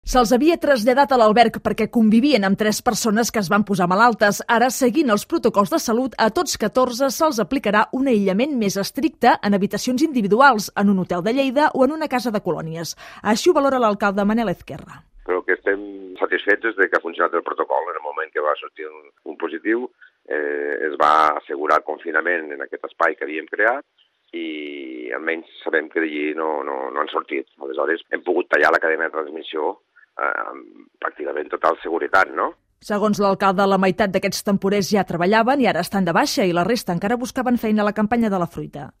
Se'ls havia traslladat a l'alberg perquè convivien amb 3 persones que es van posar malaltes. Ara, seguint els protocols de salut, a tots 14 se'ls aplicarà un aïllament més estricte en habitacions individuals, en un hotel de Lleida o en una casa de colònies. Així ho valora l'alcalde Manel Ezquerra. Però que estem satisfets de que ha funcionat el protocol. En el moment que va sortir un positiu, es va assegurar el confinament en aquest espai que havíem creat i almenys sabem que d'allí no han sortit. Aleshores, hem pogut tallar la cadena de transmissió amb pràcticament total seguretat, no? Segons l'alcalde, la meitat d'aquests temporers ja treballaven i ara estan de baixa i la resta encara buscaven feina a la campanya de la fruita.